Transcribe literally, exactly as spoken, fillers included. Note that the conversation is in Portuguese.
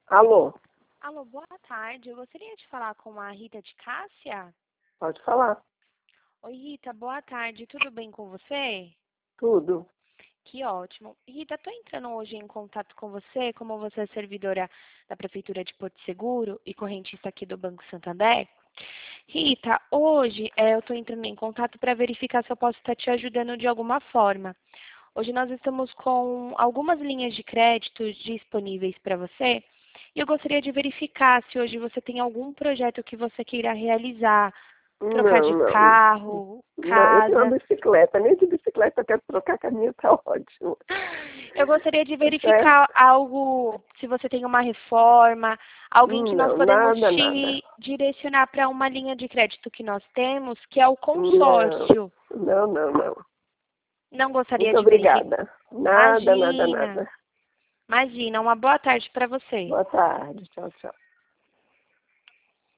Alô, Alô, boa tarde. Eu gostaria de falar com a Rita de Cássia. pode falar. Oi, Rita, boa tarde. Tudo bem com você? Tudo. Que ótimo. Rita, estou entrando hoje em contato com você, como você é servidora da Prefeitura de Porto Seguro e correntista aqui do Banco Santander. Rita, hoje eh, eu estou entrando em contato para verificar se eu posso estar te ajudando de alguma forma. Hoje nós estamos com algumas linhas de crédito disponíveis para você e eu gostaria de verificar se hoje você tem algum projeto que você queira realizar, trocar de Não, não. carro, Não, eu tenho uma casa. bicicleta, nem de bicicleta eu quero trocar, que a minha tá ótimo. Eu gostaria de Tá certo? verificar algo, se você tem uma reforma, alguém que nós Não, podemos nada, nada. te direcionar para uma linha de crédito que nós temos, que é o Não, consórcio. não, não, não. Não gostaria Muito de verificar. obrigada. Nada, nada, Imagina, nada. imagina. Uma boa tarde para você. Boa tarde. Tchau, tchau.